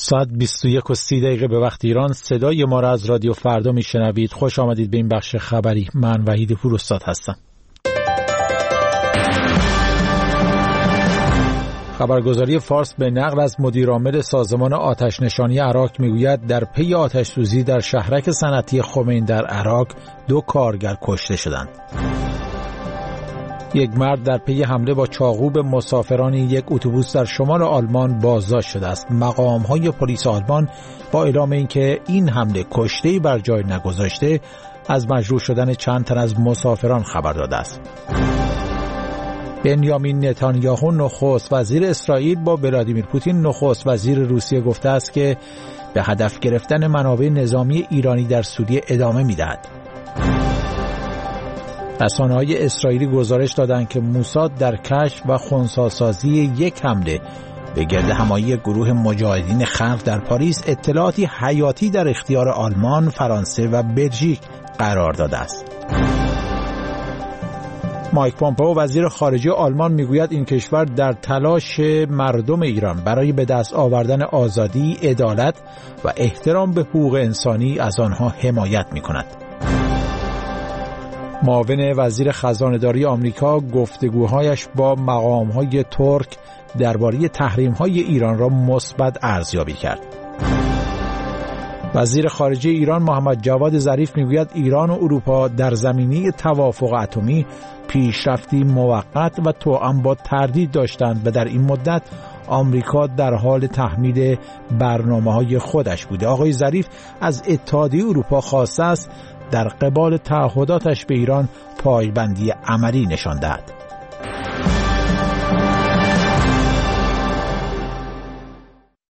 ساعت 21:30 به وقت ایران. صدای ما را از رادیو فردا میشنوید. خوش آمدید به این بخش خبری. من وحید پوراستاد هستم. خبرگزاری فارس به نقل از مدیرعامل سازمان آتش‌نشانی عراق میگوید در پی آتش‌سوزی در شهرک صنعتی خمین در عراق 2 کارگر کشته شدند. یک مرد در پی حمله با چاقو به مسافران یک اتوبوس در شمال آلمان بازداشت شده است. مقام‌های پلیس آلمان با اعلام اینکه این حمله کشته‌ای بر جای نگذاشته، از مجروح شدن چند تن از مسافران خبر داده است. بنیامین نتانیاهو نخست وزیر اسرائیل با ولادیمیر پوتین نخست وزیر روسیه گفته است که به هدف گرفتن منابع نظامی ایرانی در سوریه ادامه می‌دهد. رسانه‌های اسرائیلی گزارش دادند که موساد در کشف و خنثی‌سازی یک حمله به گردهمایی گروه مجاهدین خلق در پاریس اطلاعاتی حیاتی در اختیار آلمان، فرانسه و بلژیک قرار داده است. مایک پومپئو وزیر خارجه آلمان میگوید این کشور در تلاش مردم ایران برای به دست آوردن آزادی، عدالت و احترام به حقوق انسانی از آنها حمایت می‌کند. معاون وزیر خزانه‌داری آمریکا گفتگوهایش با مقام‌های ترک درباره تحریم‌های ایران را مثبت ارزیابی کرد. وزیر خارجه ایران محمد جواد ظریف میگوید ایران و اروپا در زمینه توافق اتمی پیشرفتی موقت و توأم با تردید داشتند و در این مدت آمریکا در حال تحمیل برنامه‌های خودش بوده. آقای ظریف از اتحادیه اروپا خواسته است در قبال تعهداتش به ایران پایبندی عملی نشان دهد.